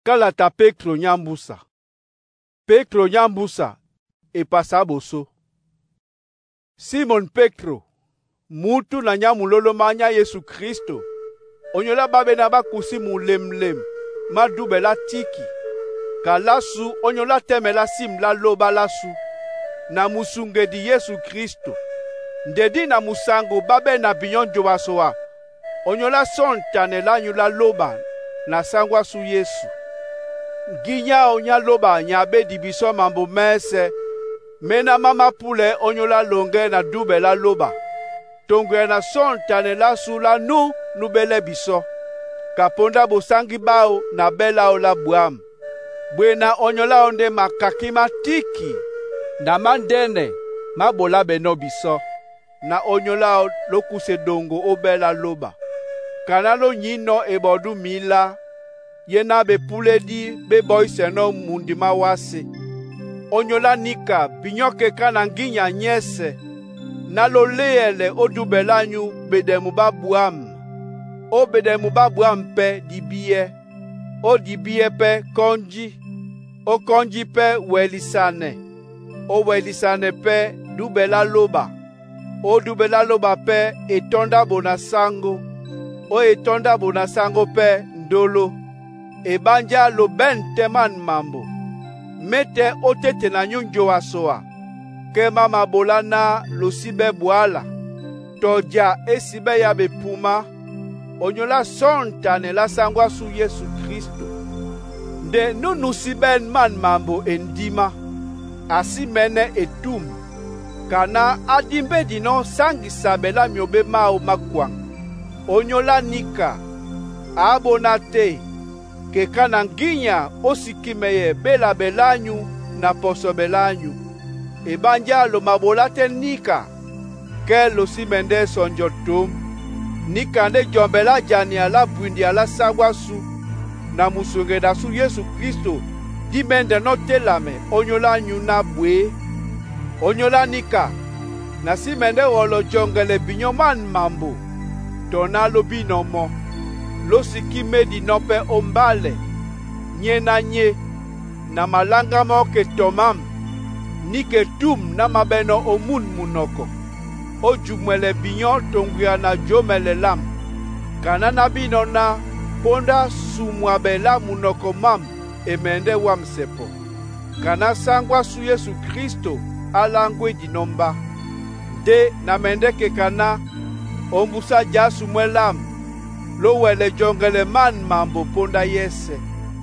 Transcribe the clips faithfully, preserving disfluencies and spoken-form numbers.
Kalata Petro nyambusa. Petro nyambusa epasa boso. Simon Petro, mutu na nyamulolo manya Yesu Kristo. Onyola babe na bakusi mulemlem, madubela tiki. Kalasu onyola temela sim la loba lasu. Na musunge di Yesu Kristo. Ndedi na musango babe na binyon jowasoa. Onyola son tanela nyula loba na sangwa su Yesu. Ginya onya loba nyabe dibiso mambo mese. Mena mama pule onyola longe na dube la loba. Tongwe na son tanela su la nu nubele biso. Kaponda bosangi bao na bela ola buam. Bwena onyola onde makakima tiki. Na mandene mabola beno biso. Na onyola lokuse dongo obela loba. Kanalo nyino ebodu mila. Yena be pule di be boy seno mundima wase. Onyola nika binyoke kananginya nyese. Nalo leele odubelanyu bedemu babuam. O bedemu babuam pe dibiye. O dibiye pe konji. O konji pe welisane. O welisane pe dubela loba. O dubela loba pe etonda bonasango. O etonda bonasango pe ndolo. Ebanja lo ben teman mambo. Mete otete na nyunjo wasoa. Ke mama bolana lo sibe buala. Toja esibe ya bepuma. Onyola sontane la sangwa su Yesu Kristo. Nde nunu siben man mambo endima. Asi mene etum. Kana adimbe dino sangi sabela myobe mao makwang. Onyola nika. Abonate. Ke kananginya osikimeye bela belanyu na poso belanyu. Ebanja lo mabolate nika. Ke lo simende sonjotum. Nika ne jombela jani ala buindi ala sagwasu. Na musunge da su Yesu Kristo. Dimende no telame onyola nyuna bwe. Onyola nika. Na simende wolo jongele binyoman mambo. Tonalo binomo. Losiki medi nope ombale, nye na nye, na malanga moke tomam, nike tum na mabeno omun munoko. O jumele binyon tonguya na jomele lam, kanana bino na ponda sumwabela munoko mam, emende wamsepo. Kana sangwa su Yesu Kristo alangwe dinomba. De na mende ke kana, ombusa jasu mwelam, lo wele jongele man mambo ponda yese.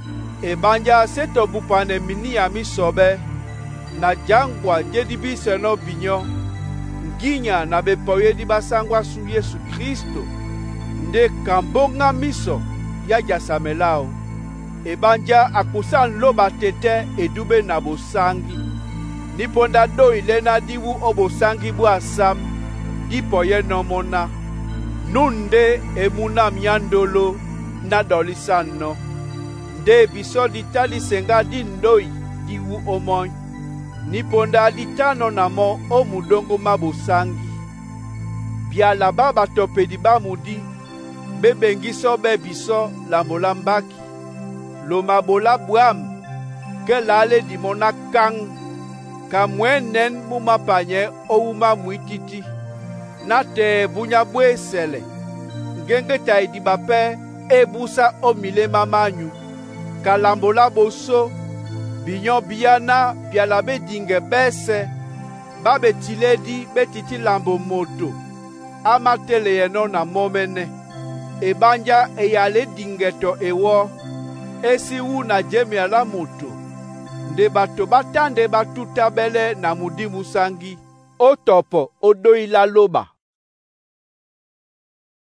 Ebanja seto bupane mini ami sobe. Na jangwa jedibi seno binyo. Nginya na bepoye di basangwa su Yesu Kristo. Nde kambonga miso ya jasamelao. Ebanja akusan loba tete edube na bosangi. Niponda do ilena diwu obosangi bu asam. Dipoye nomona. Nunde emuna miandolo na dolisano. Nde biso ditali senga di ndoi diwu omoy. Niponda ditano namo o mudongo mabusangi. Biala baba tope di bamudi. Bebengiso bebiso lambolambaki. Lo mabola buam. Ke lale di mona kang. Kamwenen mumapanye o uma muititi. Nate bunya bwe sele. Ngenge taidi bape ebusa omile mamanyu. Kalambola boso. Binyo biyana bialabe dinge bese. Babe tiledi betiti lambo moto. Amatele yeno na momene. Ebanja eyale dingeto ewo. Esi wu na jemi ala moto. Nde bato batande batuta bele na mudimu sangi. Otopo odo ila loba.